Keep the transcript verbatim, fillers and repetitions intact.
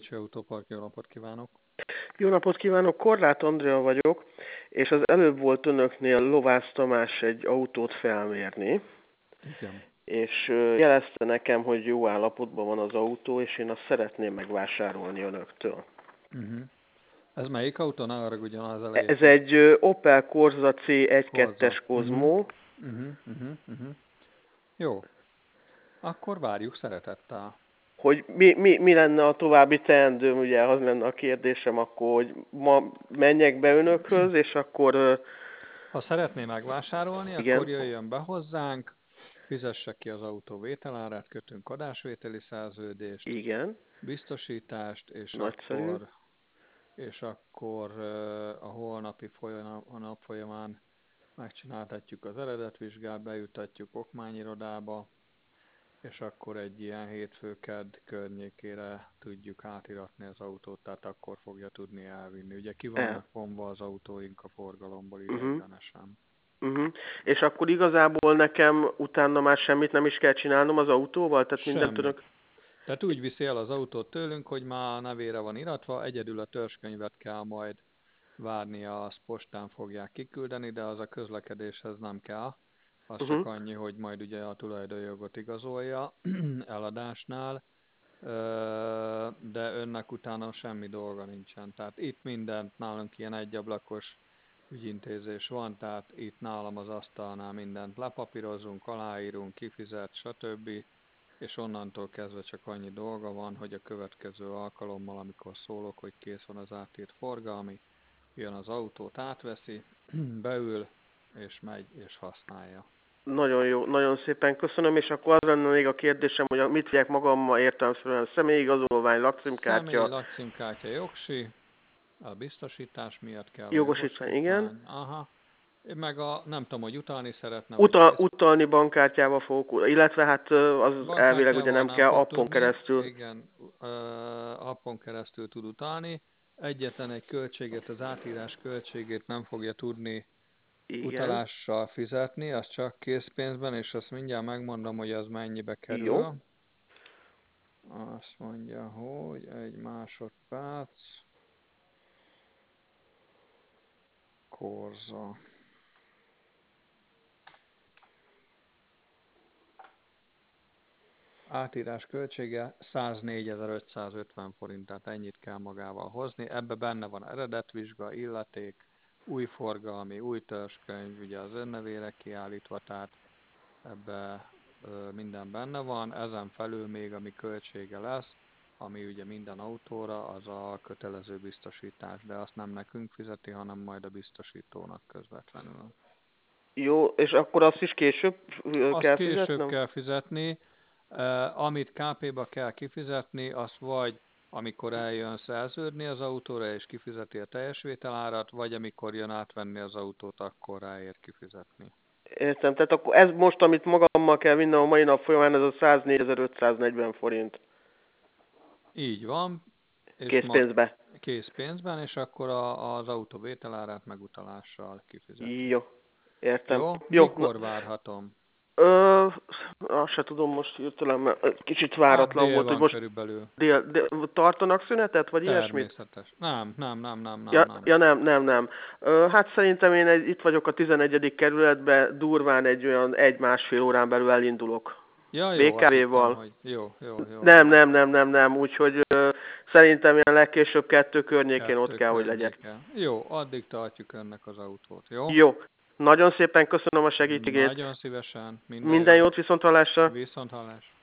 Pécsi Autópark, jó napot kívánok! Jó napot kívánok, Korlát Andrea vagyok, és az előbb volt önöknél Lovász Tamás egy autót felmérni, Igen. és ö, jelezte nekem, hogy jó állapotban van az autó, és én azt szeretném megvásárolni önöktől. Uh-huh. Ez melyik autó? Ne haragudjon az E- Ez elejétől. egy ö, Opel Corsa C egy Corsa. kettes Uh-huh. Cosmo. Uh-huh. Uh-huh. Uh-huh. Jó. Akkor várjuk szeretettel. Hogy mi, mi, mi lenne a további teendőm, ugye az lenne a kérdésem, akkor hogy ma menjek be önökhöz, és akkor ö, Ha szeretné megvásárolni, igen, akkor jöjjön be hozzánk, fizesse ki az autó vételárát, kötünk adásvételi szerződést, igen, biztosítást, és nagyszerű. akkor, és akkor ö, a holnapi folyam, a nap folyamán megcsináltatjuk az eredetvizsgát, bejutatjuk okmányirodába, és akkor egy ilyen hétfő-kedd környékére tudjuk átiratni az autót, tehát akkor fogja tudni elvinni. Ugye ki El. vannak vonva az autóink a forgalomból Uh-huh. ideiglenesen. Uh-huh. És akkor igazából nekem utána már semmit nem is kell csinálnom az autóval? Tehát mindent Semmit. önök... Tehát úgy viszi el az autót tőlünk, hogy már nevére van iratva, egyedül a törzskönyvet kell majd várnia, azt postán fogják kiküldeni, de az a közlekedéshez nem kell. Az csak Uh-huh. annyi, hogy majd ugye a tulajdonjogot igazolja eladásnál, de önnek utána semmi dolga nincsen. Tehát itt mindent nálunk ilyen egyablakos ügyintézés van, tehát itt nálam az asztalnál mindent lepapírozunk, aláírunk, kifizet, stb. És onnantól kezdve csak annyi dolga van, hogy a következő alkalommal, amikor szólok, hogy kész van az átírt forgalmi, jön az autót, átveszi, beül, és megy, és használja. Nagyon jó, nagyon szépen köszönöm, és akkor az lenne még a kérdésem, hogy mit vigyek magammal értelemszerűen személyigazolvány, Személyi lakcímkártya, lakcímkártya, jogsi, a biztosítás miatt kell a jogosítvány, igen. jogosítvány, aha, meg a, nem tudom, hogy utalni szeretne, vagy Utal, kész. utalni bankkártyával fogok, illetve hát ö, az elvileg ugye Bankkártyával nem nem kell, fog appon tudni, keresztül. igen, uh, appon keresztül tud utalni. Egyetlen egy költséget, az átírás költségét nem fogja tudni Igen, utalással fizetni, az csak készpénzben, és azt mindjárt megmondom, hogy az mennyibe jó. kerül. Azt mondja, hogy egy másodperc. Korza. Átírás költsége száznégyezer-ötszázötven forint, tehát ennyit kell magával hozni. Ebbe benne van eredetvizsga, illeték, új forgalmi, új törzskönyv, ugye az önnevére kiállítva, tehát ebbe ö, minden benne van. Ezen felül még ami költsége lesz, ami ugye minden autóra, az a kötelező biztosítás, de azt nem nekünk fizeti, hanem majd a biztosítónak közvetlenül. Jó, és akkor azt is később ö, Azt kell később fizetnem? kell fizetni, eh, amit ká pébe kell kifizetni, azt vagy amikor eljön szerződni az autóra és kifizeti a teljes vételárat, vagy amikor jön átvenni az autót, akkor ráér kifizetni. Értem, tehát akkor ez most, amit magammal kell vinnem a mai nap folyamán, ez a száznégyezer-ötszáznegyven forint Így van, és ma készpénzbe. készpénzben, és akkor a, az autó vételárát megutalással kifizeti. Jó, értem. Jó? Jó, na, Mikor várhatom? ö, azt se tudom most hirtelen, mert kicsit Hát váratlan dél volt, hogy van most körülbelül. dél, dél, tartanak szünetet, vagy ilyesmit? Természetes. Nem, nem, nem, nem, nem, Ja, nem. ja nem, nem, nem. Ö, hát szerintem én egy, itt vagyok a tizenegyedik kerületben, durván egy olyan egy-másfél órán belül elindulok. Ja, jó, azt hittem, bé ká vé-val. hogy jó, jó, jó, Nem, jó. nem, nem, nem, nem, úgyhogy ö, szerintem ilyen legkésőbb kettő környékén ott Kettő kell, hogy legyek. környéke. Jó, addig tartjuk önnek az autót, jó? Jó. Nagyon szépen köszönöm a segítségét. Nagyon szívesen, minden Minden jót. jót, viszonthallásra. Viszont hallás.